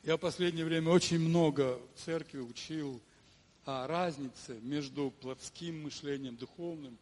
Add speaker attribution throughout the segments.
Speaker 1: Я в последнее время очень много в церкви учил о разнице между плотским мышлением, духовным,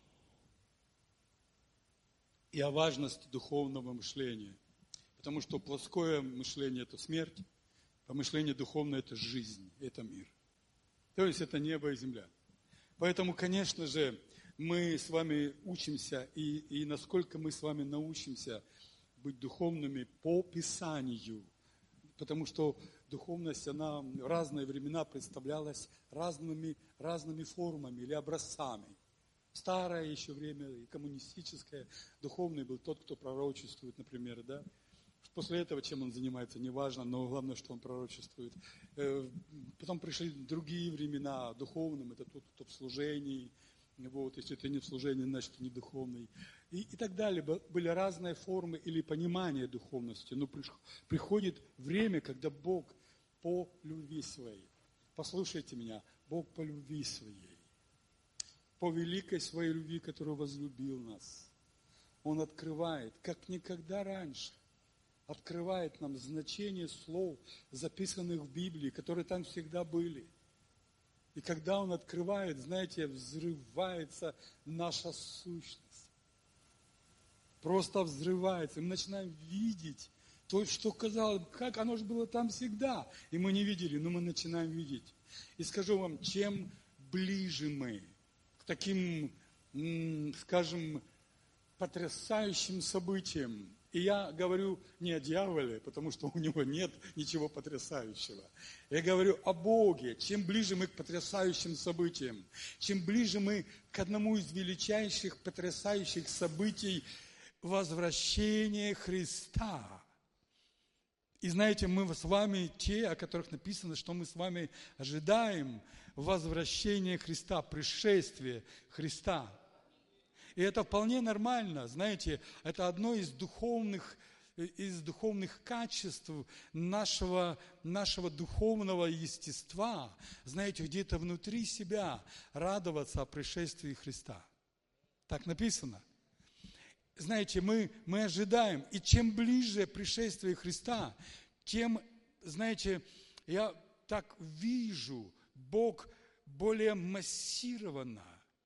Speaker 1: и о важности духовного мышления. Потому что плотское мышление – это смерть, а мышление духовное – это жизнь, это мир. То есть это небо и земля. Поэтому, конечно же, мы с вами учимся, и насколько мы с вами научимся быть духовными по Писанию. Потому что духовность, она в разные времена представлялась разными формами или образцами. В старое еще время, и коммунистическое, духовный был тот, кто пророчествует, например, да. После этого, чем он занимается, неважно, но главное, что он пророчествует. Потом пришли другие времена, духовным, это тот, кто в служении. Вот, если ты не в служении, значит, ты не духовный. И так далее. Были разные формы или понимания духовности. Но приходит время, когда Бог по любви своей, послушайте меня, Бог по любви своей, по великой своей любви, которую возлюбил нас, Он открывает, как никогда раньше, открывает нам значение слов, записанных в Библии, которые там всегда были. И когда Он открывает, знаете, взрывается наша сущность. Просто взрывается. И мы начинаем видеть то, что казалось, как оно же было там всегда. И мы не видели, но мы начинаем видеть. И скажу вам, чем ближе мы к таким, скажем, потрясающим событиям. И я говорю не о дьяволе, потому что у него нет ничего потрясающего. Я говорю о Боге. Чем ближе мы к потрясающим событиям, чем ближе мы к одному из величайших потрясающих событий возвращения Христа. И знаете, мы с вами те, о которых написано, что мы с вами ожидаем возвращения Христа, пришествия Христа. И это вполне нормально, знаете, это одно из духовных качеств нашего духовного естества, знаете, где-то внутри себя радоваться о пришествии Христа. Так написано. Знаете, мы ожидаем, и чем ближе пришествие Христа, тем, знаете, я так вижу, Бог более массированно,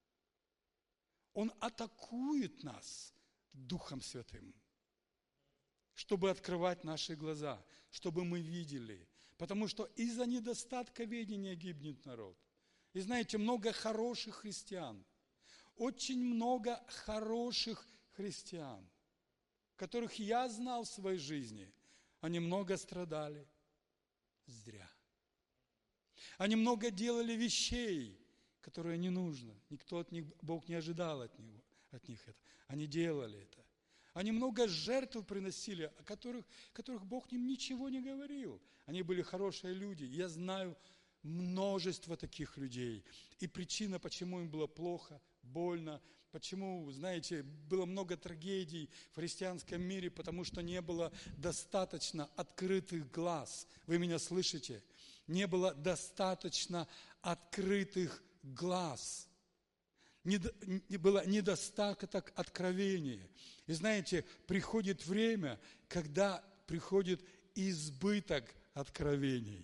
Speaker 1: Он атакует нас Духом Святым, чтобы открывать наши глаза, чтобы мы видели. Потому что из-за недостатка ведения гибнет народ. И знаете, много хороших христиан, очень много хороших христиан, которых я знал в своей жизни, они много страдали зря. Они много делали вещей, которые не нужно. Никто от них, Бог не ожидал от них это. Они делали это. Они много жертв приносили, о которых Бог им ничего не говорил. Они были хорошие люди. Я знаю множество таких людей. И причина, почему им было плохо, больно, почему, знаете, было много трагедий в христианском мире, потому что не было достаточно открытых глаз. Вы меня слышите? Не было достаточно открытых глаз. Было недостаток откровения. И знаете, приходит время, когда приходит избыток откровений.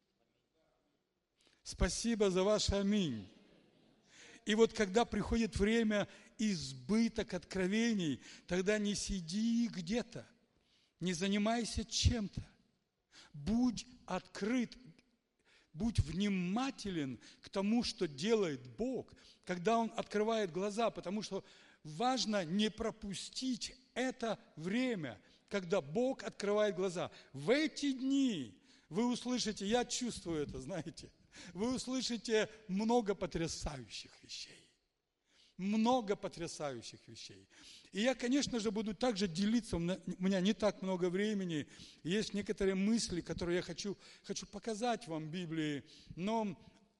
Speaker 1: Спасибо за ваш аминь. И вот когда приходит время избыток откровений, тогда не сиди где-то, не занимайся чем-то. Будь открыт, будь внимателен к тому, что делает Бог, когда Он открывает глаза, потому что важно не пропустить это время, когда Бог открывает глаза. В эти дни вы услышите, я чувствую это, знаете, вы услышите много потрясающих вещей. Много потрясающих вещей. И я, конечно же, буду также делиться, у меня не так много времени, есть некоторые мысли, которые я хочу показать вам в Библии, но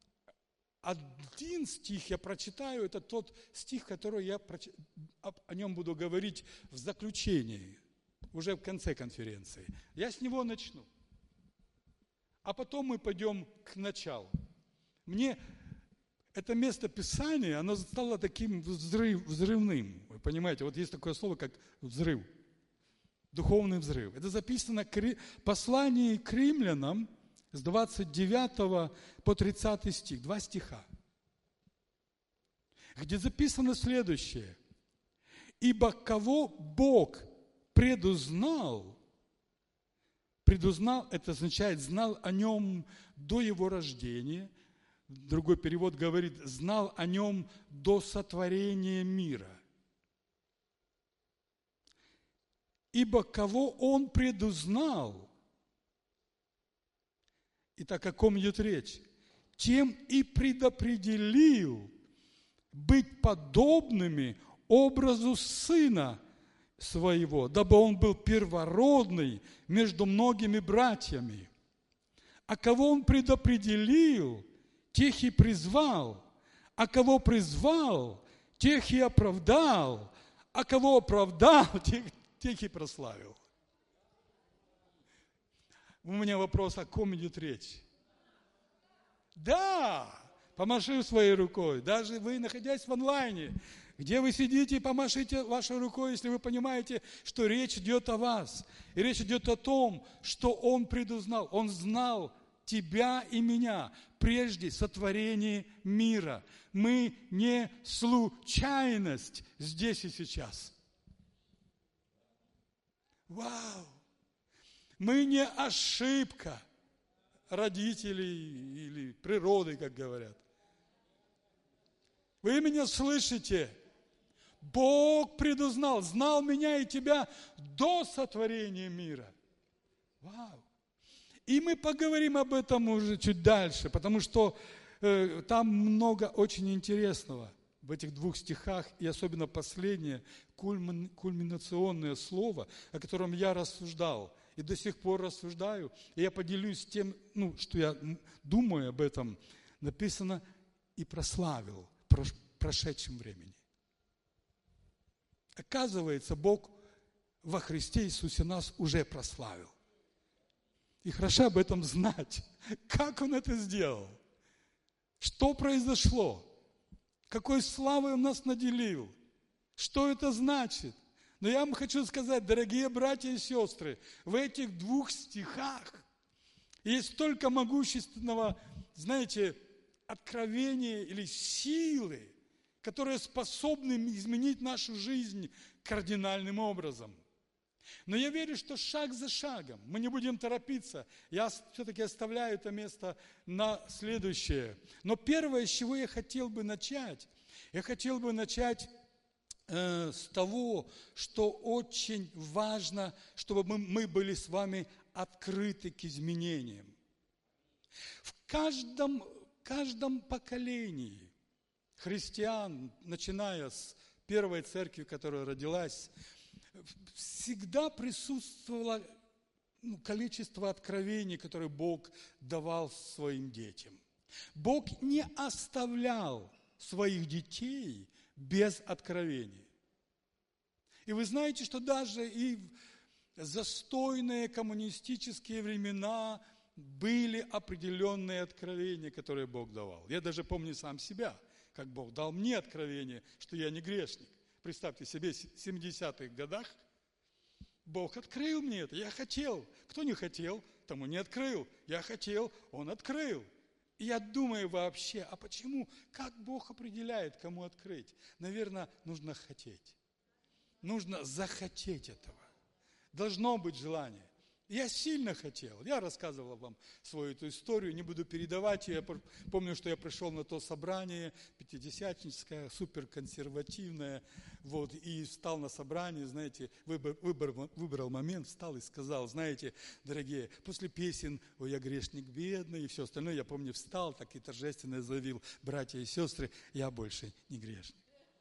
Speaker 1: один стих я прочитаю, это тот стих, который я о нем буду говорить в заключении, уже в конце конференции. Я с него начну. А потом мы пойдем к началу. Мне это место Писания, оно стало таким взрывным. Вы понимаете, вот есть такое слово, как взрыв. Духовный взрыв. Это записано в послании к римлянам с 29 по 30 стих, 2 стиха, где записано следующее. «Ибо кого Бог предузнал, это означает, знал о нем до его рождения». Другой перевод говорит, знал о нем до сотворения мира. Ибо кого он предузнал, итак, о ком идет речь, тем и предопределил быть подобными образу Сына Своего, дабы Он был первородный между многими братьями. А кого Он предопределил, тех и призвал, а кого призвал, тех и оправдал, а кого оправдал, тех и прославил. У меня вопрос, о ком идет речь? Да, помаши своей рукой. Даже вы, находясь в онлайне, где вы сидите, помашите вашей рукой, если вы понимаете, что речь идет о вас. И речь идет о том, что Он предузнал. Он знал тебя и меня прежде сотворения мира. Мы не случайность здесь и сейчас. Вау! Мы не ошибка родителей или природы, как говорят. Вы меня слышите? Бог предузнал, знал меня и тебя до сотворения мира. Вау! И мы поговорим об этом уже чуть дальше, потому что там много очень интересного в этих 2 стихах, и особенно последнее, кульминационное слово, о котором я рассуждал, и до сих пор рассуждаю, и я поделюсь тем, что я думаю об этом, написано «и прославил в прошедшем времени». Оказывается, Бог во Христе Иисусе нас уже прославил. И хорошо об этом знать, как Он это сделал, что произошло, какой славой Он нас наделил, что это значит. Но я вам хочу сказать, дорогие братья и сестры, в этих 2 стихах есть столько могущественного, знаете, откровения или силы, которые способны изменить нашу жизнь кардинальным образом. Но я верю, что шаг за шагом, мы не будем торопиться, я все-таки оставляю это место на следующее. Но первое, с чего я хотел бы начать с того, что очень важно, чтобы мы были с вами открыты к изменениям. В каждом поколении христиан, начиная с первой церкви, которая родилась, всегда присутствовало количество откровений, которые Бог давал своим детям. Бог не оставлял своих детей без откровений. И вы знаете, что даже и в застойные коммунистические времена были определенные откровения, которые Бог давал. Я даже помню сам себя, как Бог дал мне откровение, что я не грешник. Представьте себе, в 70-х годах Бог открыл мне это. Я хотел. Кто не хотел, тому не открыл. Я хотел, Он открыл. И я думаю вообще, а почему? Как Бог определяет, кому открыть? Наверное, нужно хотеть. Нужно захотеть этого. Должно быть желание. Я сильно хотел. Я рассказывал вам свою эту историю, не буду передавать ее. Я помню, что я пришел на то собрание, пятидесятническое, суперконсервативное, и встал на собрании, знаете, выбрал момент, встал и сказал, знаете, дорогие, после песен «Ой, я грешник бедный» и все остальное, я помню, встал, так и торжественно заявил, братья и сестры, я больше не грешник.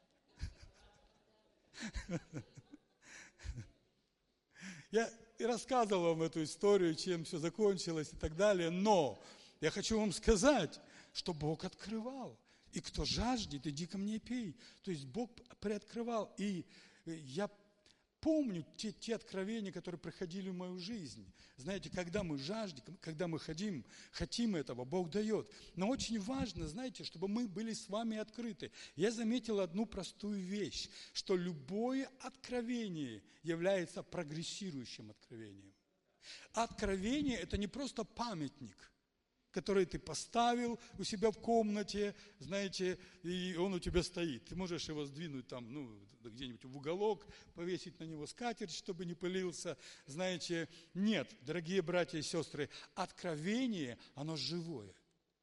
Speaker 1: Я и рассказывал вам эту историю, чем все закончилось и так далее, но я хочу вам сказать, что Бог открывал. И кто жаждет, иди ко мне и пей. То есть Бог приоткрывал. И я помню те откровения, которые приходили в мою жизнь. Знаете, когда мы жаждем, когда мы хотим этого, Бог дает. Но очень важно, знаете, чтобы мы были с вами открыты. Я заметил одну простую вещь, что любое откровение является прогрессирующим откровением. Откровение – это не просто памятник, который ты поставил у себя в комнате, знаете, и он у тебя стоит. Ты можешь его сдвинуть там, где-нибудь в уголок, повесить на него скатерть, чтобы не пылился. Знаете, нет, дорогие братья и сестры, откровение, оно живое.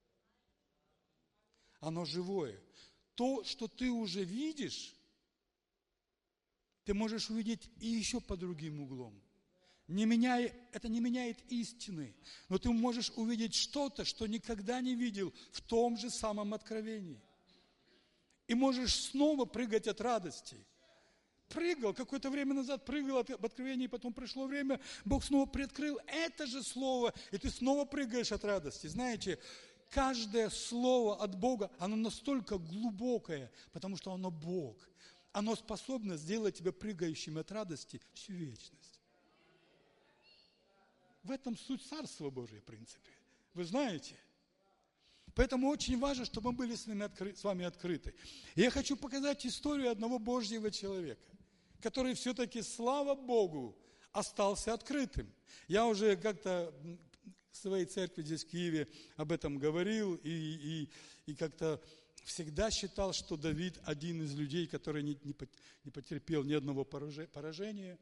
Speaker 1: Оно живое. То, что ты уже видишь, ты можешь увидеть и еще под другим углом. Это не меняет истины, но ты можешь увидеть что-то, что никогда не видел в том же самом откровении. И можешь снова прыгать от радости. Прыгал, какое-то время назад прыгал об откровении, потом пришло время, Бог снова приоткрыл это же слово, и ты снова прыгаешь от радости. Знаете, каждое слово от Бога, оно настолько глубокое, потому что оно Бог. Оно способно сделать тебя прыгающим от радости всю вечность. В этом суть Царства Божия, в принципе. Вы знаете? Поэтому очень важно, чтобы мы были с вами открыты. И я хочу показать историю одного Божьего человека, который все-таки, слава Богу, остался открытым. Я уже как-то в своей церкви здесь, в Киеве, об этом говорил и как-то всегда считал, что Давид один из людей, который не потерпел ни одного поражения.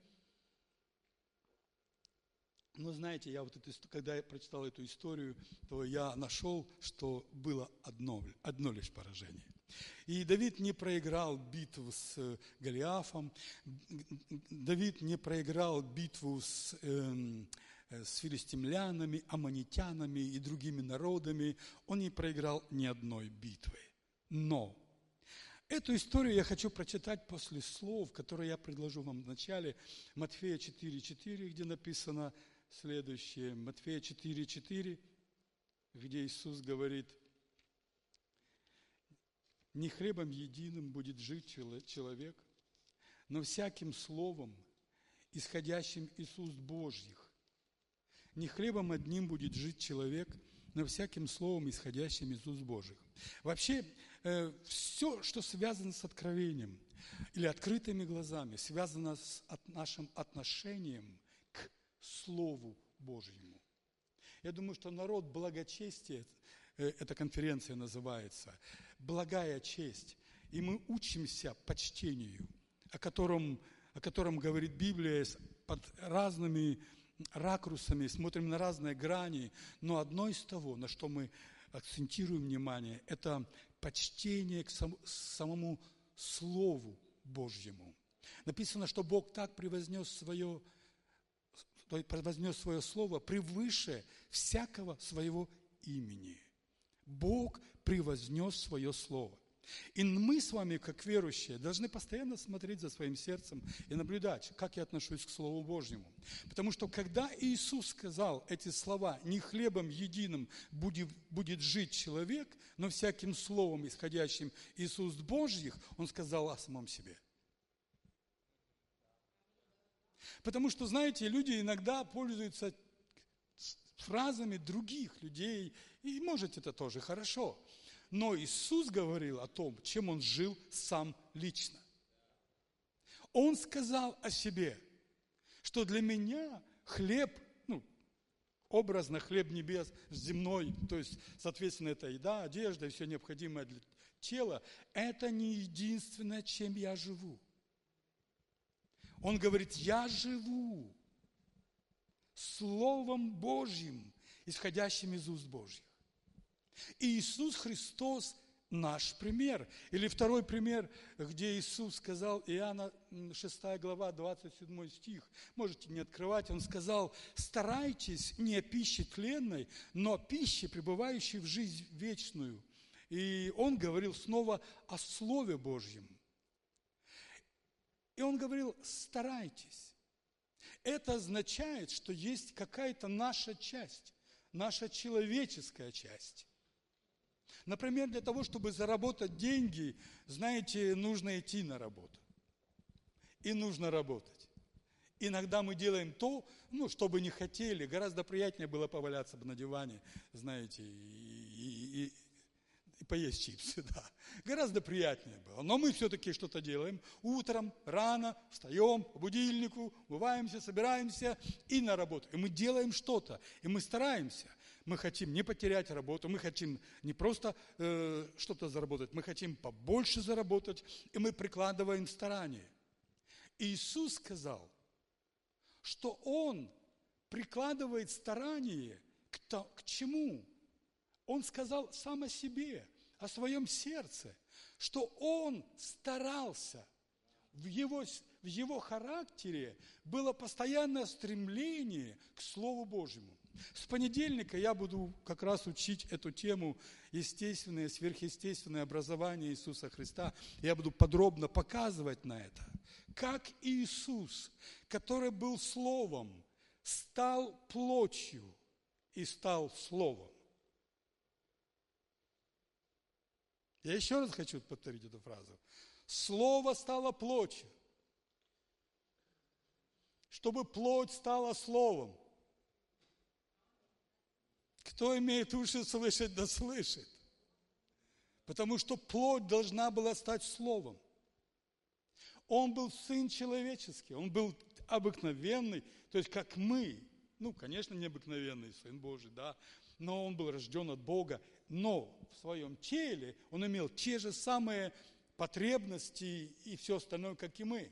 Speaker 1: Но знаете, когда я прочитал эту историю, то я нашел, что было одно лишь поражение. И Давид не проиграл битву с Голиафом, Давид не проиграл битву с филистимлянами, аммонитянами и другими народами, он не проиграл ни одной битвы. Но эту историю я хочу прочитать после слов, которые я предложу вам в начале, Матфея 4:4, где написано следующее. Матфея 4:4, где Иисус говорит: «Не хлебом единым будет жить человек, но всяким словом, исходящим из уст Божьих. Не хлебом одним будет жить человек, но всяким словом, исходящим из уст Божьих». Вообще, все, что связано с откровением или открытыми глазами, связано с нашим отношением к Слову Божьему. Я думаю, что народ благочестия, эта конференция называется, благая честь. И мы учимся почтению, о котором говорит Библия, под разными ракурсами, смотрим на разные грани, но одно из того, на что мы акцентируем внимание, это почтение к самому Слову Божьему. Написано, что Бог так превознес свое слово превыше всякого своего имени. Бог превознес свое слово. И мы с вами, как верующие, должны постоянно смотреть за своим сердцем и наблюдать, как я отношусь к Слову Божьему. Потому что когда Иисус сказал эти слова: «Не хлебом единым будет жить человек, но всяким словом, исходящим из уст Божьих», Он сказал о самом себе. Потому что, знаете, люди иногда пользуются фразами других людей, и, может, это тоже хорошо. Но Иисус говорил о том, чем Он жил сам лично. Он сказал о себе, что для меня хлеб, образно хлеб небес земной, то есть, соответственно, это еда, одежда и все необходимое для тела, это не единственное, чем я живу. Он говорит: я живу Словом Божьим, исходящим из уст Божьих. И Иисус Христос наш пример. Или второй пример, где Иисус сказал, Иоанна 6 глава, 27 стих, можете не открывать, Он сказал: старайтесь не о пище тленной, но о пище, пребывающей в жизнь вечную. И Он говорил снова о Слове Божьем. И Он говорил: старайтесь. Это означает, что есть какая-то наша часть, наша человеческая часть. Например, для того, чтобы заработать деньги, знаете, нужно идти на работу. И нужно работать. Иногда мы делаем то, что бы не хотели. Гораздо приятнее было поваляться бы на диване, знаете, и поесть чипсы, да. Гораздо приятнее было. Но мы все-таки что-то делаем. Утром, рано, встаем по будильнику, умываемся, собираемся и на работу. И мы делаем что-то, и мы стараемся. Мы хотим не потерять работу, мы хотим не просто что-то заработать, мы хотим побольше заработать, и мы прикладываем старания. И Иисус сказал, что Он прикладывает старание к чему? Он сказал сам о себе, о своем сердце, что Он старался. В его характере было постоянное стремление к Слову Божьему. С понедельника я буду как раз учить эту тему естественное, сверхъестественное образование Иисуса Христа. Я буду подробно показывать на это. Как Иисус, который был Словом, стал плотью и стал Словом. Я еще раз хочу повторить эту фразу. Слово стало плотью, чтобы плоть стала Словом. Кто имеет уши слышать, да слышит. Потому что плоть должна была стать Словом. Он был Сын человеческий, Он был обыкновенный, то есть как мы. Конечно, необыкновенный Сын Божий, да, но Он был рожден от Бога, но в своем теле Он имел те же самые потребности и все остальное, как и мы.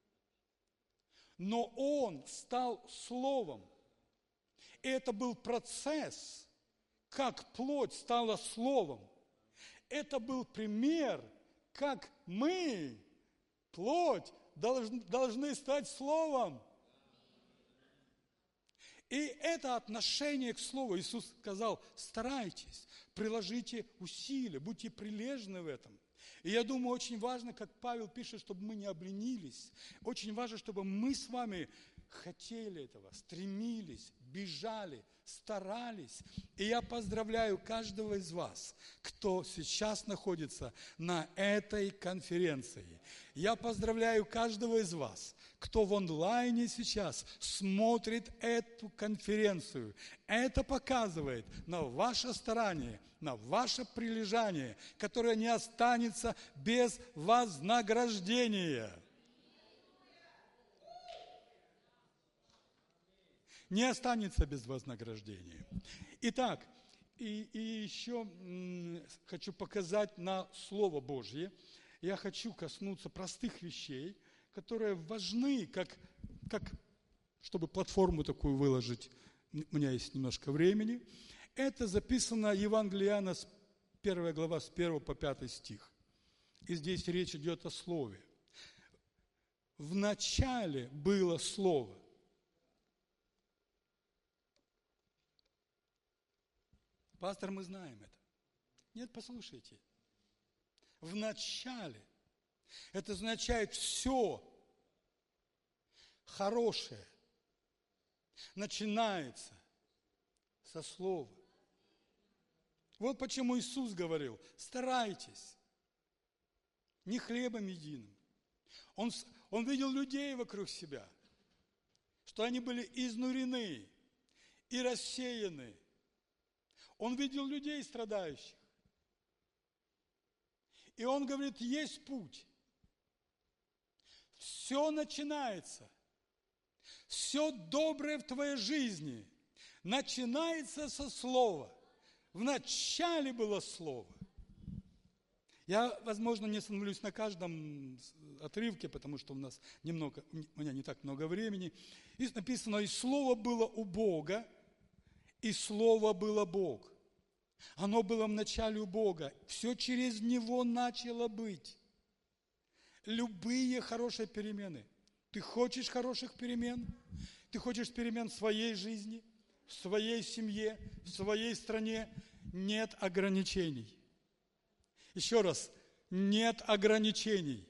Speaker 1: Но Он стал Словом. И это был процесс, как плоть стала Словом. Это был пример, как мы, плоть, должны стать Словом. И это отношение к Слову. Иисус сказал, старайтесь, приложите усилия, будьте прилежны в этом. И я думаю, очень важно, как Павел пишет, чтобы мы не обленились. Очень важно, чтобы мы с вами хотели этого, стремились, бежали, старались. И я поздравляю каждого из вас, кто сейчас находится на этой конференции. Я поздравляю каждого из вас, кто в онлайне сейчас смотрит эту конференцию. Это показывает на ваше старание, на ваше прилежание, которое не останется без вознаграждения. Не останется без вознаграждения. Итак, и еще хочу показать на Слово Божье. Я хочу коснуться простых вещей, которые важны, как чтобы платформу такую выложить. У меня есть немножко времени. Это записано Евангелие Иоанна, 1 глава, с 1 по 5 стих. И здесь речь идет о Слове. В начале было Слово. Пастор, мы знаем это. Нет, послушайте. В начале. Это означает все хорошее начинается со слова. Вот почему Иисус говорил, старайтесь, не хлебом единым. Он видел людей вокруг себя, что они были изнурены и рассеяны. Он видел людей страдающих. И он говорит, есть путь. Все начинается. Все доброе в твоей жизни начинается со слова. В начале было слово. Я, возможно, не остановлюсь на каждом отрывке, потому что у меня не так много времени. И написано, и слово было у Бога, и слово было Бог. Оно было в начале у Бога. Все через Него начало быть. Любые хорошие перемены. Ты хочешь хороших перемен? Ты хочешь перемен в своей жизни, в своей семье, в своей стране? Нет ограничений. Еще раз, нет ограничений.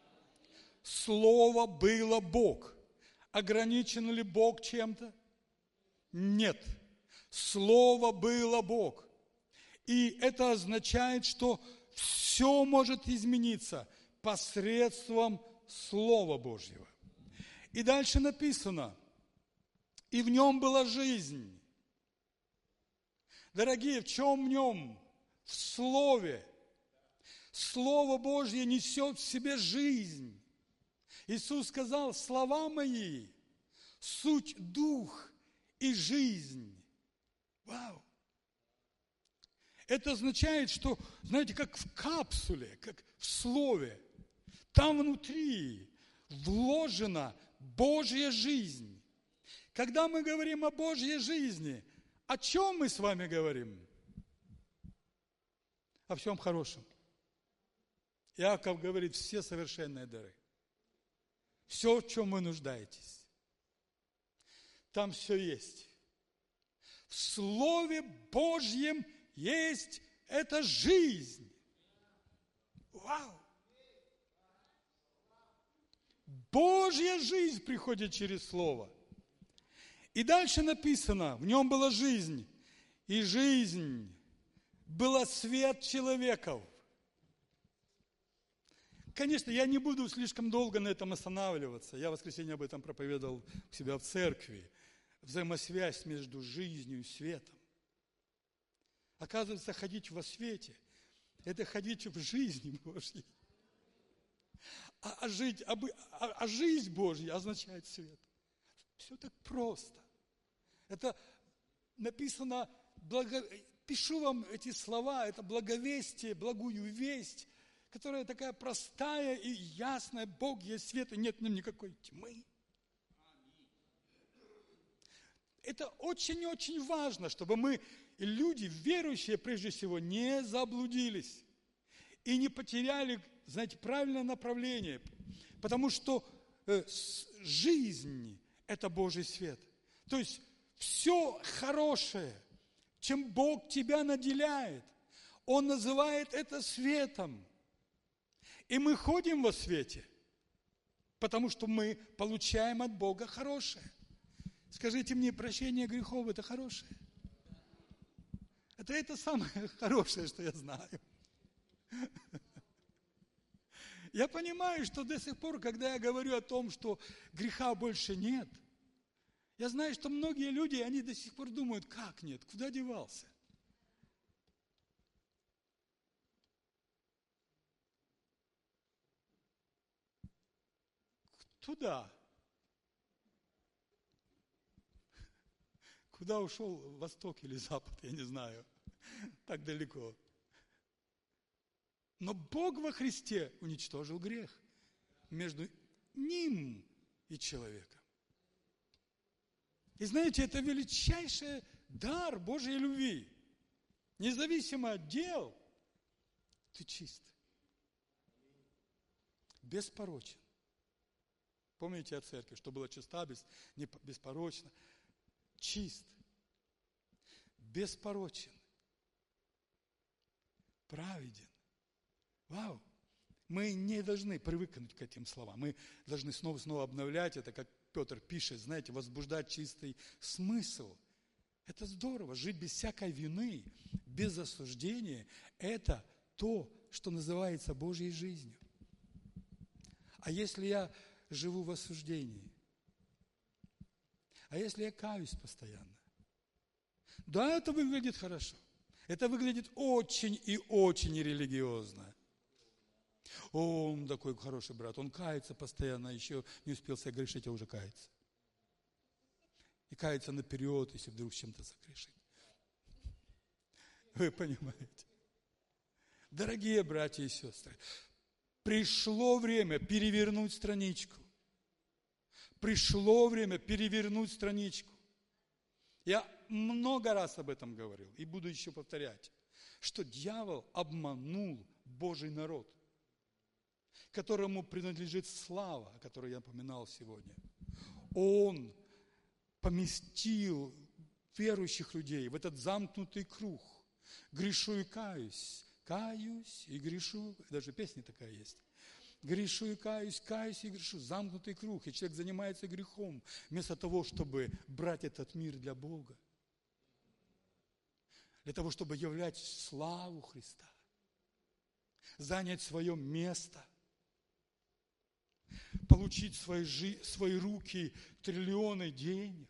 Speaker 1: Слово было Бог. Ограничен ли Бог чем-то? Нет. Слово было Бог. И это означает, что все может измениться посредством Слова Божьего. И дальше написано, и в нем была жизнь. Дорогие, в чем в нем? В Слове. Слово Божье несет в себе жизнь. Иисус сказал, слова мои, суть дух и жизнь. Вау! Это означает, что, знаете, как в капсуле, как в слове, там внутри вложена Божья жизнь. Когда мы говорим о Божьей жизни, о чем мы с вами говорим? О всем хорошем. Иаков говорит, все совершенные дары. Все, в чем вы нуждаетесь. Там все есть. В Слове Божьем есть эта жизнь. Вау! Божья жизнь приходит через Слово. И дальше написано, в нем была жизнь, и жизнь была свет человеков. Конечно, я не буду слишком долго на этом останавливаться. Я в воскресенье об этом проповедовал у себя в церкви. Взаимосвязь между жизнью и светом. Оказывается, ходить во свете – это ходить в жизни Божьей. А жизнь Божья означает свет. Все так просто. Это написано, пишу вам эти слова, это благовестие, благую весть, которая такая простая и ясная. Бог есть свет, и нет в нем никакой тьмы. Это очень-очень важно, чтобы мы, люди, верующие, прежде всего, не заблудились и не потеряли, знаете, правильное направление. Потому что жизнь – это Божий свет. То есть все хорошее, чем Бог тебя наделяет, Он называет это светом. И мы ходим во свете, потому что мы получаем от Бога хорошее. Скажите мне, прощение грехов – это хорошее? Это самое хорошее, что я знаю. Я понимаю, что до сих пор, когда я говорю о том, что греха больше нет, я знаю, что многие люди, они до сих пор думают, как нет, куда девался? Туда. Куда ушел восток или запад, я не знаю. Так далеко. Но Бог во Христе уничтожил грех между ним и человеком. И знаете, это величайший дар Божьей любви. Независимо от дел, ты чист. Беспорочен. Помните о церкви, что было чиста, беспорочна. Чист. Беспорочен. Праведен. Вау! Мы не должны привыкнуть к этим словам. Мы должны снова обновлять это, как Петр пишет, знаете, возбуждать чистый смысл. Это здорово. Жить без всякой вины, без осуждения – это то, что называется Божьей жизнью. А если я живу в осуждении? А если я каюсь постоянно? Да, это выглядит хорошо. Это выглядит очень и очень религиозно. О, он такой хороший брат, он кается постоянно, еще не успел согрешить, а уже кается. И кается наперед, если вдруг с чем-то согрешит. Вы понимаете? Дорогие братья и сестры, пришло время перевернуть страничку. Пришло время перевернуть страничку. Я много раз об этом говорил и буду еще повторять, что дьявол обманул Божий народ, которому принадлежит слава, о которой я упоминал сегодня. Он поместил верующих людей в этот замкнутый круг. Грешу и каюсь, каюсь и грешу. Даже песня такая есть. Грешу и каюсь, каюсь и грешу. Замкнутый круг. И человек занимается грехом, вместо того, чтобы брать этот мир для Бога. Для того, чтобы являть славу Христа. Занять свое место. получить в свои руки триллионы денег.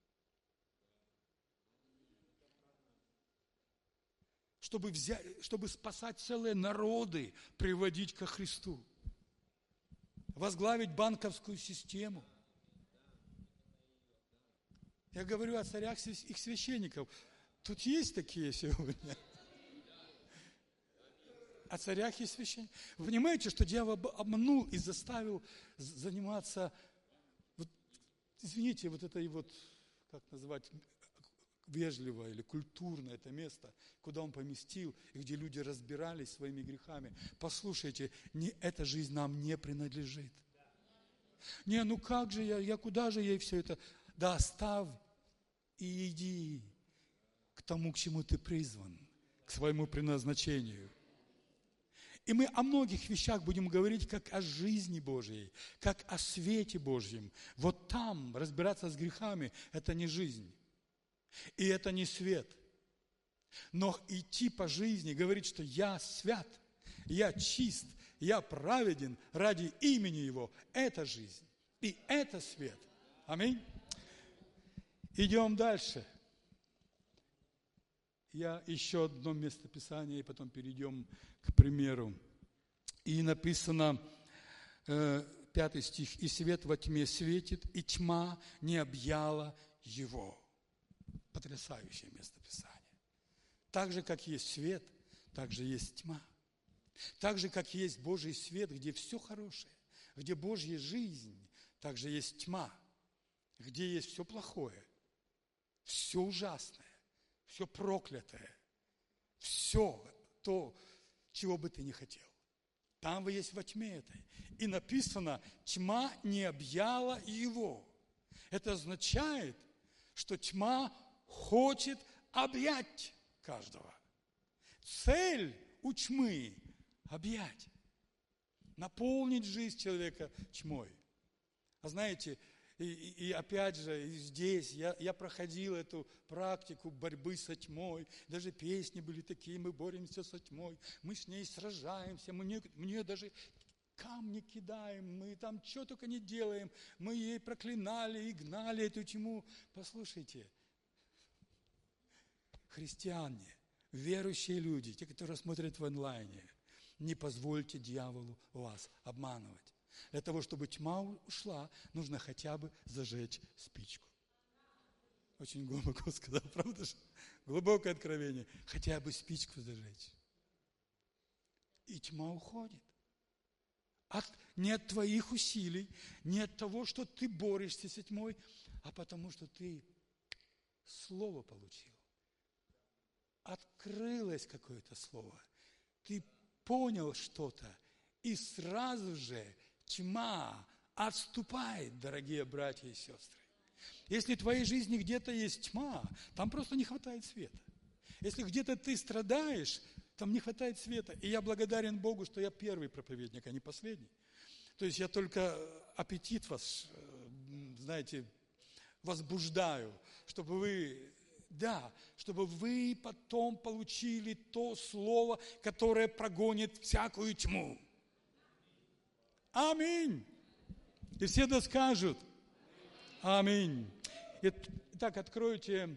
Speaker 1: Чтобы спасать целые народы, приводить ко Христу. Возглавить банковскую систему. Я говорю о царях и священников. Тут есть такие сегодня? О царях и священниках. Вы понимаете, что дьявол обманул и заставил заниматься, извините, этой как назвать, вежливо или культурно это место, куда он поместил, и где люди разбирались своими грехами. Послушайте, эта жизнь нам не принадлежит. Ну как же я куда же ей все это? Да оставь и иди к тому, к чему ты призван, к своему предназначению. И мы о многих вещах будем говорить, как о жизни Божьей, как о свете Божьем. Вот там разбираться с грехами – это не жизнь. И это не свет. Но идти по жизни, говорить, что я свят, я чист, я праведен ради имени Его – это жизнь. И это свет. Аминь. Идем дальше. Я еще одно местописание, и потом перейдем к примеру. И написано, 5 стих, «И свет во тьме светит, и тьма не объяла его». Потрясающее местописание. Так же, как есть свет, так же есть тьма. Так же, как есть Божий свет, где все хорошее, где Божья жизнь, так же есть тьма, где есть все плохое, все ужасное, все проклятое, все то, чего бы ты ни хотел. Там вы есть во тьме этой. И написано, тьма не объяла его. Это означает, что тьма хочет объять каждого. Цель у тьмы – объять, наполнить жизнь человека тьмой. А знаете, и опять же, здесь я проходил эту практику борьбы со тьмой. Даже песни были такие, мы боремся со тьмой, мы с ней сражаемся, мне даже камни кидаем, мы там что только не делаем, мы ей проклинали и гнали эту тьму. Послушайте, христиане, верующие люди, те, которые смотрят в онлайне, не позвольте дьяволу вас обманывать. Для того, чтобы тьма ушла, нужно хотя бы зажечь спичку. Очень глубоко сказал, правда же? Глубокое откровение. Хотя бы спичку зажечь. И тьма уходит. Не от твоих усилий, не от того, что ты борешься с тьмой, а потому что ты слово получил. Открылось какое-то слово. Ты понял что-то, и сразу же тьма отступает, дорогие братья и сестры. Если в твоей жизни где-то есть тьма, там просто не хватает света. Если где-то ты страдаешь, там не хватает света. И я благодарен Богу, что я первый проповедник, а не последний. То есть я только аппетит вас, знаете, возбуждаю, чтобы вы потом получили то слово, которое прогонит всякую тьму. Аминь. И все да скажут. Аминь. Итак, откройте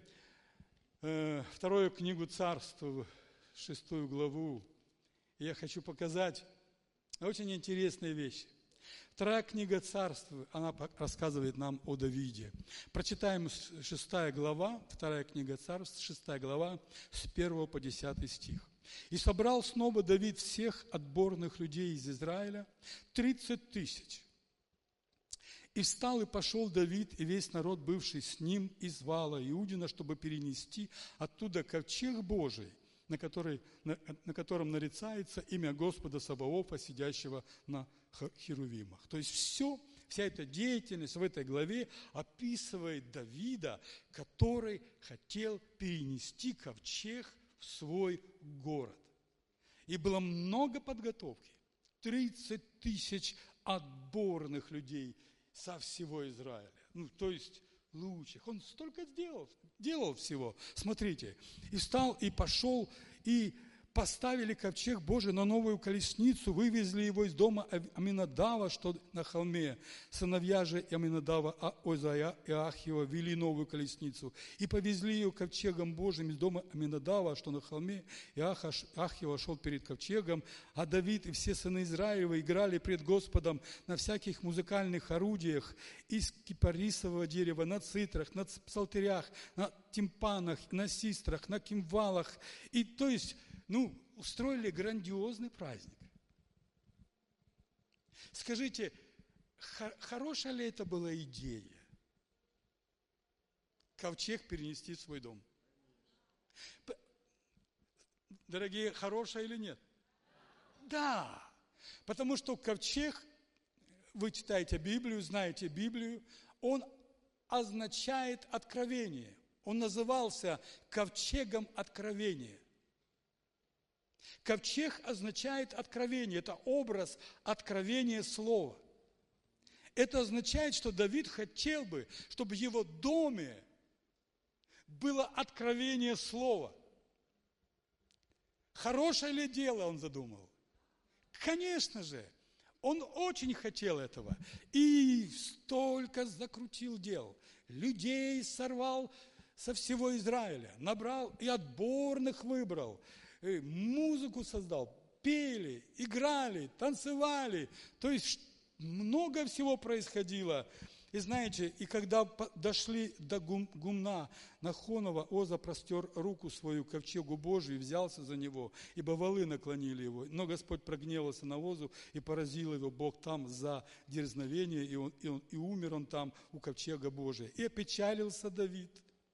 Speaker 1: 2 книгу Царств, 6 главу. Я хочу показать очень интересные вещи. 2 книга Царств, она рассказывает нам о Давиде. Прочитаем 6 глава, 2 книга Царств, 6 глава, с 1 по 10 стих. «И собрал снова Давид всех отборных людей из Израиля, 30 тысяч. И встал и пошел Давид и весь народ, бывший с ним, из Вала Иудина, чтобы перенести оттуда ковчег Божий, на котором нарицается имя Господа Саваофа, сидящего на херувимах». То есть вся эта деятельность в этой главе описывает Давида, который хотел перенести ковчег в свой город. И было много подготовки. 30 тысяч отборных людей со всего Израиля. То есть лучших. Он столько делал всего. Смотрите. «И встал, и пошел, и поставили ковчег Божий на новую колесницу, вывезли его из дома Аминадава, что на холме. Сыновья же Аминадава, Оза и Ахиова вели новую колесницу и повезли ее ковчегом Божьим из дома Аминадава, что на холме. И Ахиова шел перед ковчегом, а Давид и все сыны Израилева играли пред Господом на всяких музыкальных орудиях из кипарисового дерева, на цитрах, на псалтерях, на тимпанах, на систрах, на кимвалах. И то есть устроили грандиозный праздник. Скажите, хорошая ли это была идея? Ковчег перенести в свой дом. Дорогие, хорошая или нет? Да. Потому что ковчег, вы читаете Библию, знаете Библию, он означает откровение. Он назывался ковчегом откровения. Ковчег означает откровение. Это образ откровения слова. Это означает, что Давид хотел бы, чтобы в его доме было откровение слова. Хорошее ли дело он задумал? Конечно же, он очень хотел этого. И столько закрутил дел. Людей сорвал со всего Израиля. Набрал и отборных выбрал. Музыку создал, пели, играли, танцевали. То есть много всего происходило. И знаете, и когда дошли до гумна Нахонова, Оза простер руку свою к ковчегу Божию и взялся за него, ибо валы наклонили его. Но Господь прогневался на Озу и поразил его Бог там за дерзновение, и умер он там у ковчега Божия. И опечалился Давид.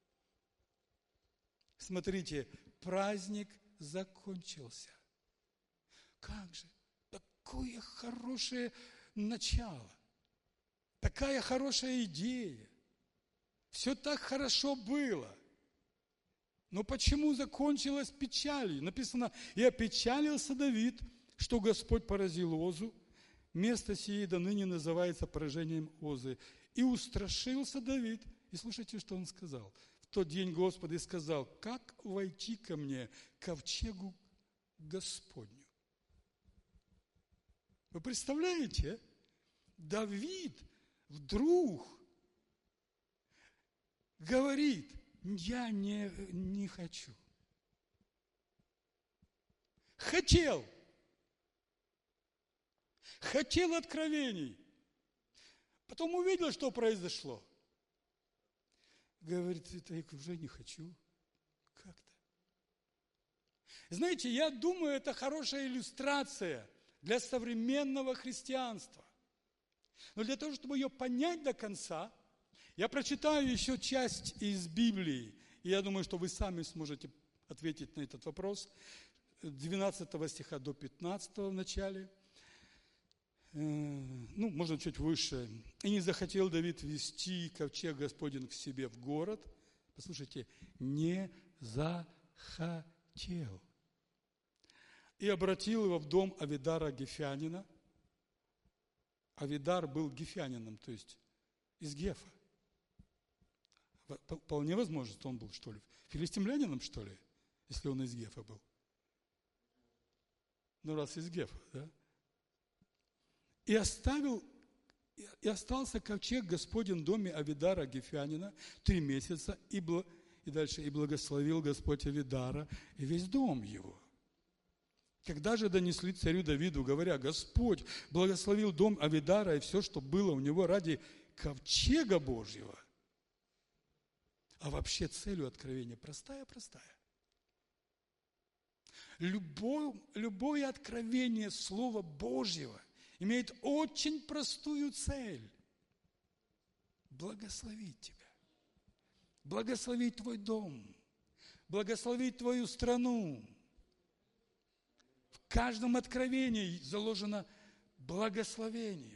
Speaker 1: Смотрите, праздник закончился. Как же? Такое хорошее начало. Такая хорошая идея. Все так хорошо было. Но почему закончилось печалью? Написано, и опечалился Давид, что Господь поразил Озу. Место сие до ныне называется поражением Озы. И устрашился Давид. И слушайте, что он сказал. В тот день Господь и сказал, как войти ко мне, к ковчегу Господню. Вы представляете? Давид вдруг говорит, я не хочу. Хотел откровений. Потом увидел, что произошло. Говорит, это я уже не хочу. Как-то. Знаете, я думаю, это хорошая иллюстрация для современного христианства. Но для того, чтобы ее понять до конца, я прочитаю еще часть из Библии. И я думаю, что вы сами сможете ответить на этот вопрос. 12 стиха до 15 в начале. Можно чуть выше. «И не захотел Давид вести ковчег Господень к себе в город». Послушайте, не захотел. «И обратил его в дом Авидара Гефянина». Авидар был гефянином, то есть из Гефа. Вполне возможно, что он был, что ли, филистимлянином, что ли, если он из Гефа был. Раз из Гефа, да? И остался ковчег Господень в доме Авидара Гефянина 3 месяца, и дальше, и благословил Господь Авидара и весь дом его. Когда же донесли царю Давиду, говоря, Господь благословил дом Авидара и все, что было у него ради ковчега Божьего. А вообще целью откровения простая. Любое откровение Слова Божьего имеет очень простую цель. Благословить тебя. Благословить твой дом. Благословить твою страну. В каждом откровении заложено благословение.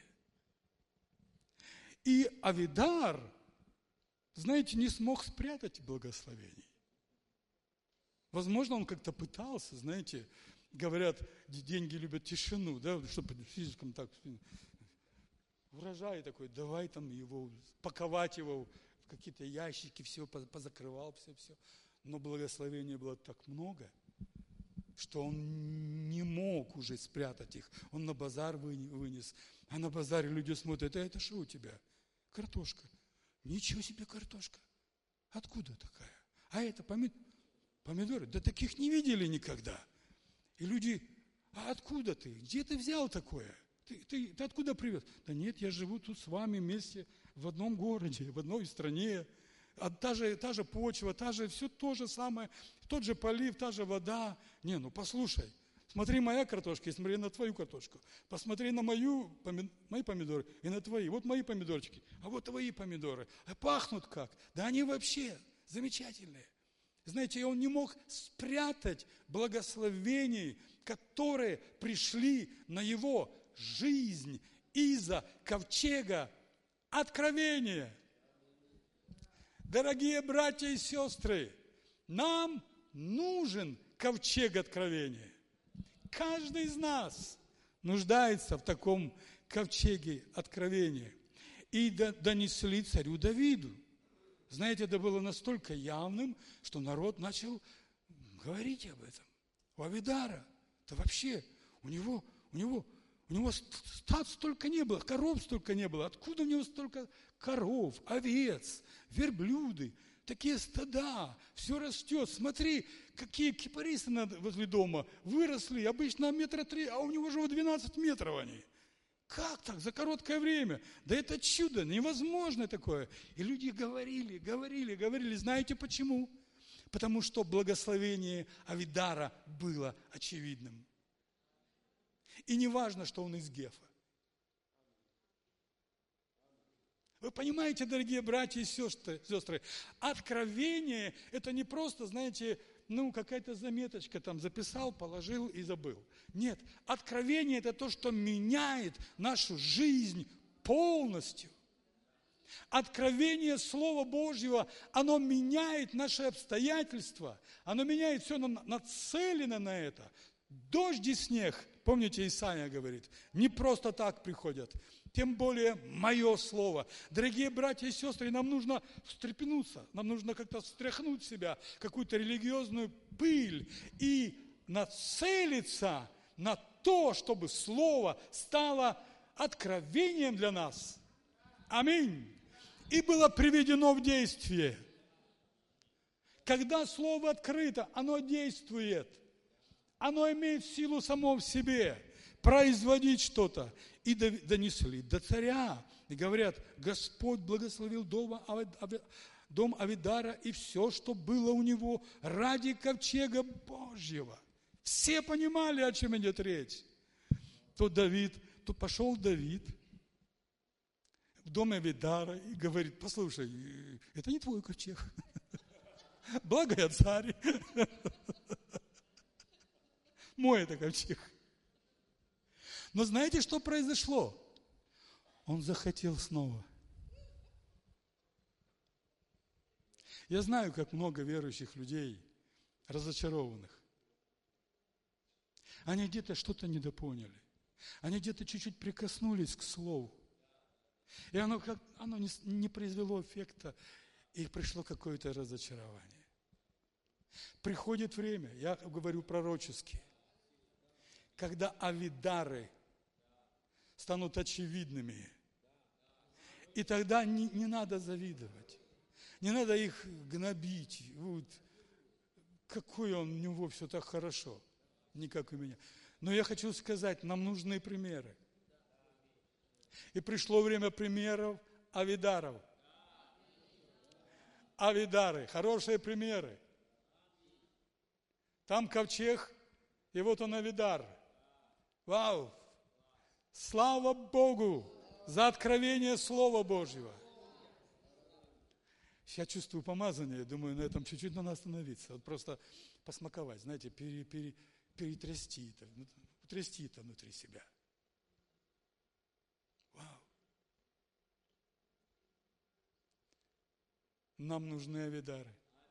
Speaker 1: И Авидар, знаете, не смог спрятать благословений. Возможно, он как-то пытался, знаете, говорят, деньги любят тишину, да, чтобы слишком так, урожай такой, давай там его, паковать его в какие-то ящики, все позакрывал, все. Но благословения было так много. что он не мог уже спрятать их. Он на базар вынес. А на базаре люди смотрят: а это что у тебя? Картошка. Ничего себе картошка. Откуда такая? А это помидоры. Да таких не видели никогда. И люди: а откуда ты? Где ты взял такое? Ты откуда привез? Да нет, я живу тут с вами вместе в одном городе, в одной стране. Та же почва, все то же самое, тот же полив, та же вода. Не, ну послушай, смотри моя картошка и смотри на твою картошку. Посмотри на мои помидоры и на твои. Вот мои помидорчики, а вот твои помидоры. А пахнут как? Да они вообще замечательные. Знаете, он не мог спрятать благословений, которые пришли на его жизнь из-за ковчега откровения. Дорогие братья и сестры, нам нужен ковчег откровения. Каждый из нас нуждается в таком ковчеге откровения. И донесли царю Давиду. Знаете, это было настолько явным, что народ начал говорить об этом. У Авидара, да вообще, у него стад столько не было, коров столько не было. Откуда у него столько коров, овец, верблюды, такие стада, все растет. Смотри, какие кипарисы возле дома выросли, обычно 3 метра, а у него же 12 метров они. Как так за короткое время? Да это чудо, невозможно такое. И люди говорили. Знаете почему? Потому что благословение Авидара было очевидным. И не важно, что он из Гефа. Вы понимаете, дорогие братья и сестры, откровение – это не просто, знаете, какая-то заметочка там записал, положил и забыл. Нет, откровение – это то, что меняет нашу жизнь полностью. Откровение Слова Божьего, оно меняет наши обстоятельства, оно меняет все, оно нацелено на это. Дождь и снег, помните, Исаия говорит, не просто так приходят, тем более мое слово. Дорогие братья и сестры, нам нужно встрепенуться, нам нужно как-то встряхнуть себя, какую-то религиозную пыль и нацелиться на то, чтобы слово стало откровением для нас. Аминь. И было приведено в действие. Когда слово открыто, оно действует. Оно имеет силу само в себе производить что-то. И донесли до царя. И говорят: Господь благословил дом Авидара и все, что было у него, ради ковчега Божьего. Все понимали, о чем идет речь. То пошел Давид в дом Авидара и говорит: послушай, это не твой ковчег. Благо я царь. Мой это ковчег. Но знаете, что произошло? Он захотел снова. Я знаю, как много верующих людей, разочарованных. Они где-то что-то недопоняли. Они где-то чуть-чуть прикоснулись к слову. И оно не произвело эффекта, и пришло какое-то разочарование. Приходит время, я говорю пророчески, когда авидары станут очевидными. И тогда не надо завидовать. Не надо их гнобить. Вот, какой у него все так хорошо. Не как у меня. Но я хочу сказать, нам нужны примеры. И пришло время примеров авидаров. Авидары, хорошие примеры. Там ковчег, и вот он авидар. Вау! Слава Богу за откровение Слова Божьего. Я чувствую помазание, думаю, на этом чуть-чуть надо остановиться. Вот просто посмаковать, знаете, перетрясти это, утрясти это внутри себя. Вау! Нам нужны авидары.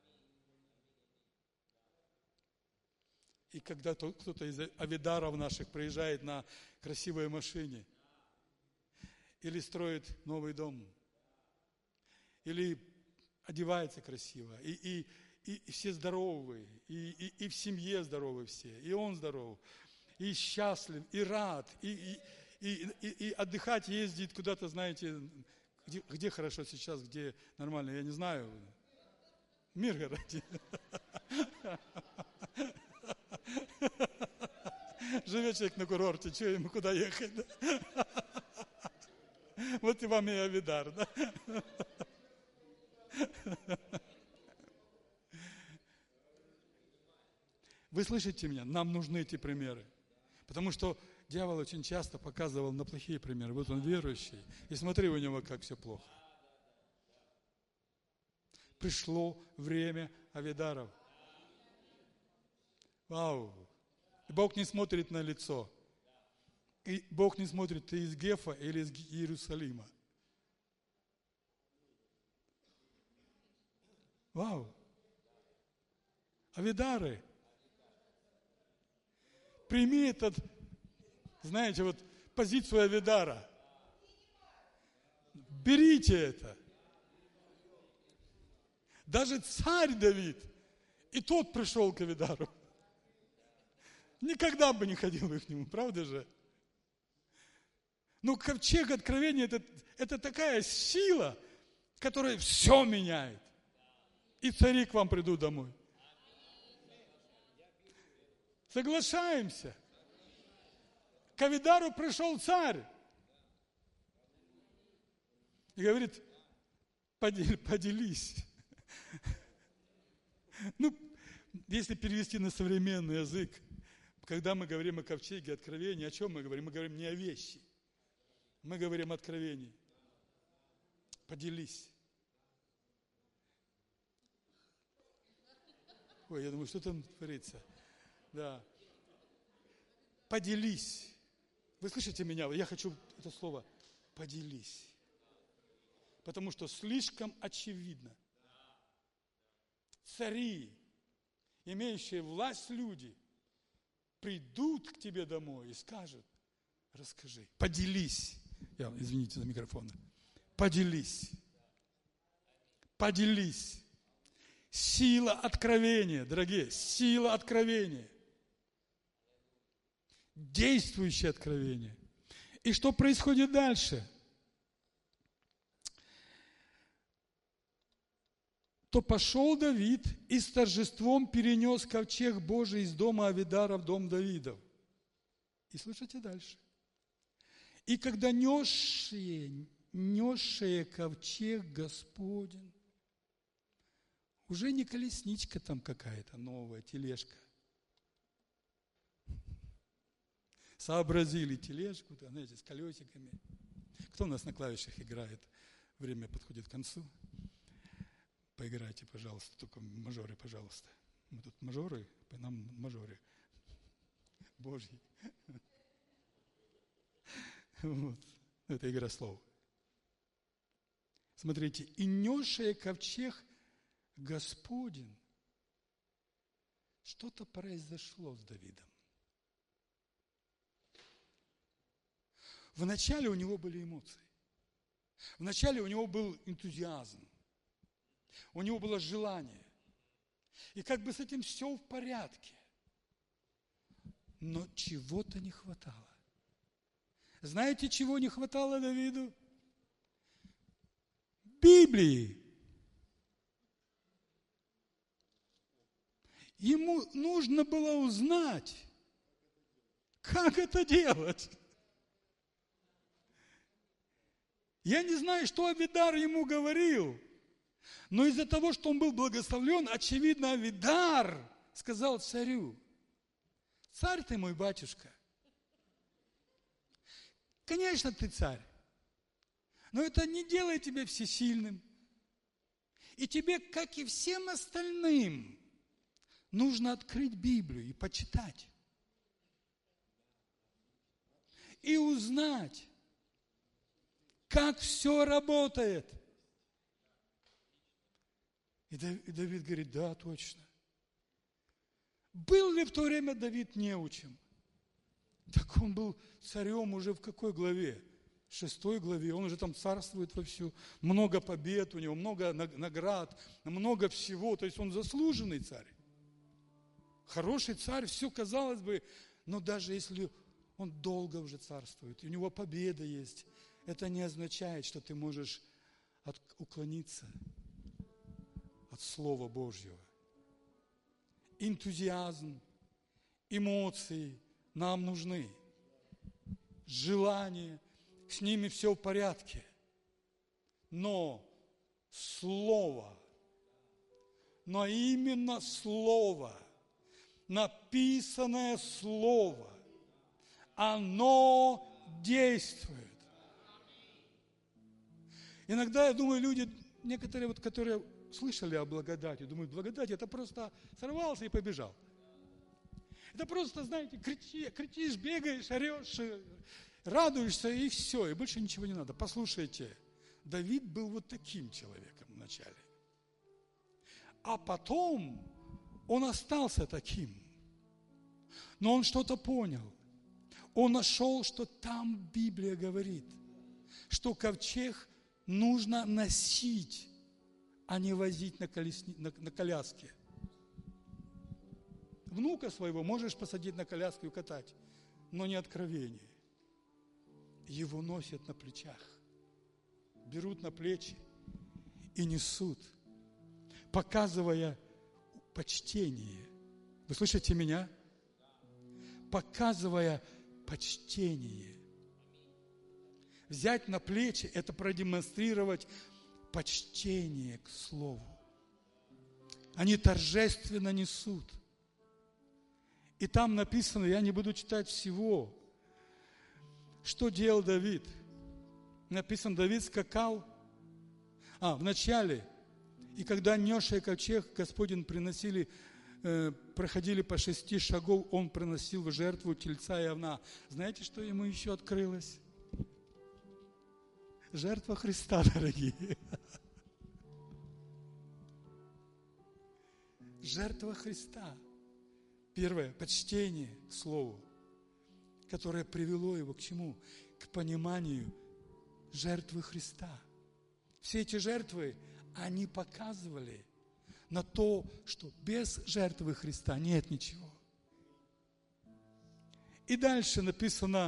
Speaker 1: И когда кто-то из авидаров наших приезжает на красивой машине, или строит новый дом, или одевается красиво, и и все здоровые, и в семье здоровы все, и он здоров, и счастлив, и рад, и отдыхать, ездить куда-то, знаете, где хорошо сейчас, где нормально, я не знаю. В Миргороде. Живет человек на курорте, что ему куда ехать? Да? Вот и вам и Авидар, да? Вы слышите меня? Нам нужны эти примеры. Потому что дьявол очень часто показывал на плохие примеры. Вот он верующий, и смотри у него, как все плохо. Пришло время Авидаров. Вау! И Бог не смотрит на лицо. И Бог не смотрит, ты из Гефа или из Иерусалима. Вау! Авидары! Прими этот, знаете, вот позицию Авидара. Берите это. Даже царь Давид, и тот пришел к Авидару. Никогда бы не ходил бы к нему, правда же? Но ковчег откровения это такая сила, которая все меняет. И цари к вам придут домой. Соглашаемся. К Авидару пришел царь. И говорит, поделись. Ну, если перевести на современный язык, когда мы говорим о ковчеге откровения, о чем мы говорим? Мы говорим не о вещи. Мы говорим о откровении. Поделись. Ой, я думаю, что там творится? Да. Поделись. Вы слышите меня? Я хочу это слово поделись. Потому что слишком очевидно. Цари, имеющие власть люди, придут к тебе домой и скажут, расскажи, поделись. Извините за микрофон. Поделись. Поделись. Сила откровения, дорогие, сила откровения. Действующее откровение. И что происходит дальше? То пошел Давид и с торжеством перенес ковчег Божий из дома Авидара в дом Давидов. И слушайте дальше. И когда несшие ковчег Господень, уже не колесничка там какая-то новая, тележка. Сообразили тележку, знаете, с колесиками. Кто у нас на клавишах играет? Время подходит к концу. Поиграйте, пожалуйста, только мажоры, пожалуйста. Мы тут мажоры, нам мажоры. Божьи. Вот. Это игра слов. Смотрите, и несшие ковчег Господень. Что-то произошло с Давидом. Вначале у него были эмоции. Вначале у него был энтузиазм. У него было желание. И как бы с этим все в порядке. Но чего-то не хватало. Знаете, чего не хватало Давиду? Библии. Ему нужно было узнать, как это делать. Я не знаю, что Авидар ему говорил, но из-за того, что он был благословлен, очевидно, Авидар сказал царю: царь ты мой батюшка. Конечно, ты царь, но это не делает тебя всесильным. И тебе, как и всем остальным, нужно открыть Библию и почитать. И узнать, как все работает. И Давид говорит: да, точно. Был ли в то время Давид неучим? Так он был царем уже в какой главе? 6 главе, он уже там царствует вовсю, много побед у него, много наград, много всего, то есть он заслуженный царь. Хороший царь, все казалось бы, но даже если он долго уже царствует, у него победа есть, это не означает, что ты можешь уклониться от Слова Божьего. Энтузиазм, эмоции нам нужны, желание, с ними все в порядке. Но Слово, но именно Слово, написанное Слово, оно действует. Иногда, я думаю, люди, некоторые, которые слышали о благодати, думают, благодать это просто сорвался и побежал. Это просто, знаете, кричишь, бегаешь, орешь, радуешься и все, и больше ничего не надо. Послушайте, Давид был вот таким человеком вначале. А потом он остался таким. Но он что-то понял. Он нашел, что там Библия говорит, что ковчег нужно носить, а не возить на коляске. Внука своего можешь посадить на коляску и катать, но не откровение. Его носят на плечах, берут на плечи и несут, показывая почтение. Вы слышите меня? Показывая почтение. Взять на плечи – это продемонстрировать почтение к Слову. Они торжественно несут. И там написано, я не буду читать всего, что делал Давид. Написано, Давид скакал, в начале, и когда несший ковчег Господин проходили по 6 шагов, он приносил в жертву тельца и овна. Знаете, что ему еще открылось? Жертва Христа, дорогие. Жертва Христа. Первое, почтение к Слову, которое привело его к чему? К пониманию жертвы Христа. Все эти жертвы, они показывали на то, что без жертвы Христа нет ничего. И дальше написано,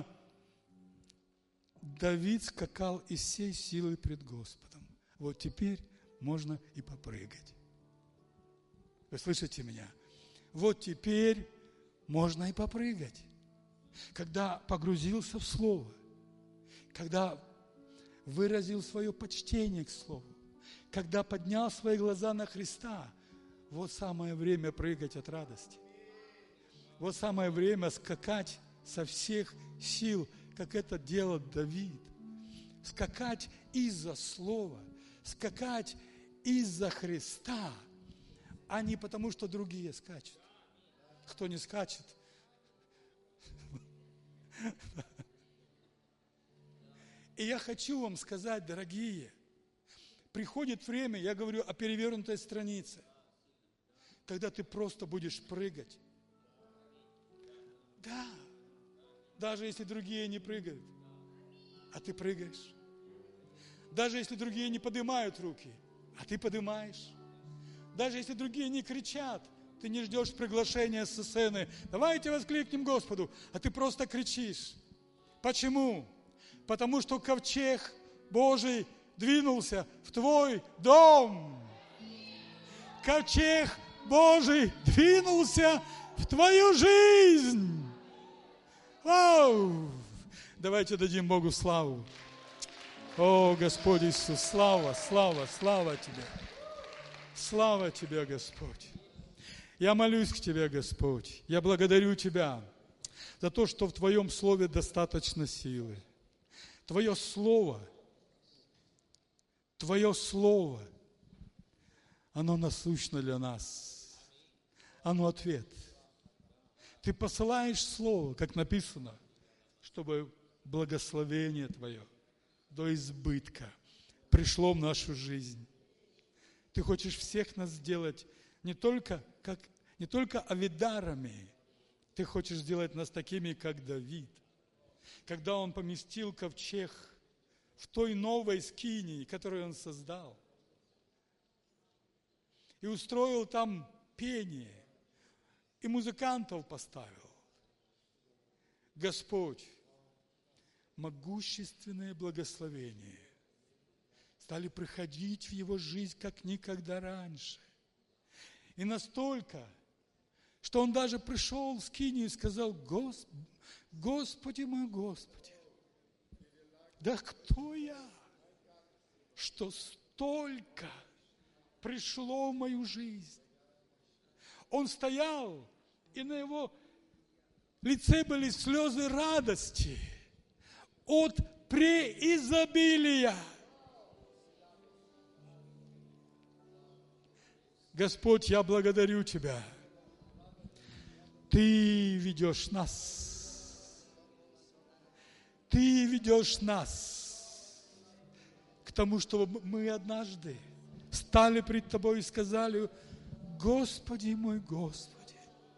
Speaker 1: Давид скакал из всей силы пред Господом. Вот теперь можно и попрыгать. Вы слышите меня? Вот теперь можно и попрыгать. Когда погрузился в Слово, когда выразил свое почтение к Слову, когда поднял свои глаза на Христа, вот самое время прыгать от радости. Вот самое время скакать со всех сил, как это делал Давид. Скакать из-за Слова, скакать из-за Христа, а не потому, что другие скачут. Кто не скачет, и я хочу вам сказать, дорогие, приходит время, я говорю о перевернутой странице, когда ты просто будешь прыгать. Да, даже если другие не прыгают, а ты прыгаешь. Даже если другие не поднимают руки, а ты поднимаешь. Даже если другие не кричат, ты не ждешь приглашения со сцены. Давайте воскликнем Господу, а ты просто кричишь. Почему? Потому что ковчег Божий двинулся в твой дом. Ковчег Божий двинулся в твою жизнь. Вау! Давайте дадим Богу славу. О, Господь Иисус, слава, слава, слава Тебе. Слава Тебе, Господь. Я молюсь к Тебе, Господь. Я благодарю Тебя за то, что в Твоем Слове достаточно силы. Твое Слово, оно насущно для нас. Оно ответ. Ты посылаешь Слово, как написано, чтобы благословение Твое до избытка пришло в нашу жизнь. Ты хочешь всех нас сделать не только авидарами, ты хочешь сделать нас такими, как Давид. Когда он поместил ковчег в той новой скинии, которую Он создал. И устроил там пение, и музыкантов поставил. Господь, могущественное благословение стали приходить в его жизнь, как никогда раньше. И настолько, что он даже пришел в скинию и сказал: Господи мой Господи, да кто я, что столько пришло в мою жизнь. Он стоял, и на его лице были слезы радости от преизобилия. Господь, я благодарю Тебя. Ты ведешь нас. Ты ведешь нас к тому, чтобы мы однажды стали пред Тобой и сказали: Господи мой Господи,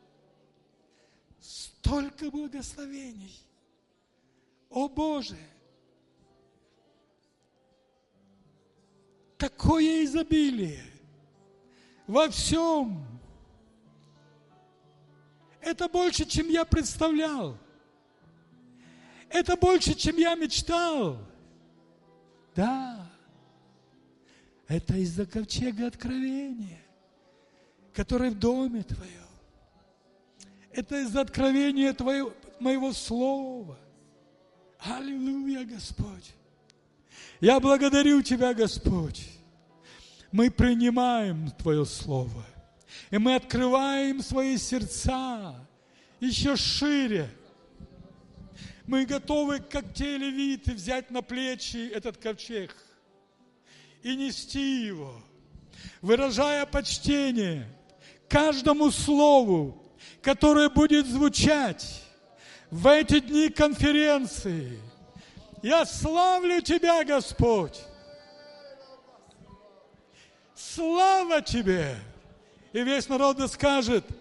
Speaker 1: столько благословений, о Боже, такое изобилие во всем. Это больше, чем я представлял. Это больше, чем я мечтал. Да, это из-за ковчега откровения, который в доме Твоем. Это из-за откровения моего слова. Аллилуйя, Господь. Я благодарю Тебя, Господь. Мы принимаем Твое Слово. И мы открываем свои сердца еще шире. Мы готовы, как те левиты, взять на плечи этот ковчег и нести его, выражая почтение каждому слову, которое будет звучать в эти дни конференции. Я славлю Тебя, Господь! Слава Тебе! И весь народ скажет: